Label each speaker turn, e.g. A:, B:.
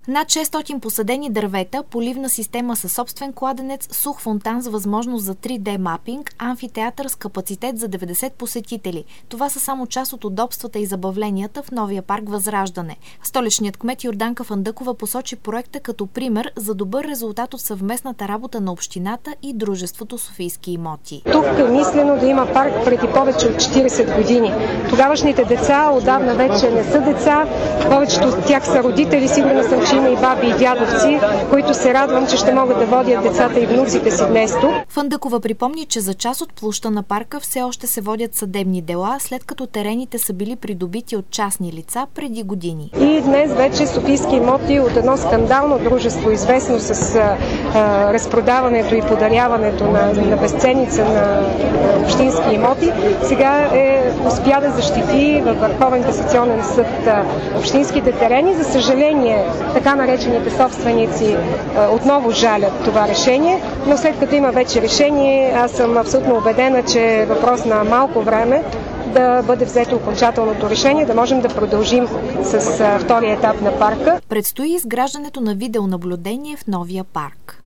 A: Над 600 посадени дървета, поливна система със собствен кладенец, сух фонтан с възможност за 3D мапинг, амфитеатър с капацитет за 90 посетители. Това са само част от удобствата и забавленията в новия парк Възраждане. Столичният кмет Йорданка Фандъкова посочи проекта като пример за добър резултат от съвместната работа на общината и дружеството Софийски имоти.
B: Тук е мислено да има парк преди повече от 40 години. Тогавашните деца отдавна вече не са деца, повечето от тях са родители, сигурно съм, че има и баби и дядовци, които се радвам, че ще могат да водят децата и внуците си днес тук.
A: Фандъкова припомни, че за част от площа на парка все още се водят съдебни дела, след като терените са били придобити от частни лица преди години.
B: И днес вече Софийски имоти от едно скандално дружество, известно с разпродаването и подаряването на безценица на общински имоти, сега успя да защити във Върховен касационен съд общинските терени. За съжаление, така наречените собственици отново жалят това решение, но след като има вече решение, аз съм абсолютно убедена, че е въпрос на малко време да бъде взето окончателното решение, да можем да продължим с втория етап на парка.
A: Предстои изграждането на видеонаблюдение в новия парк.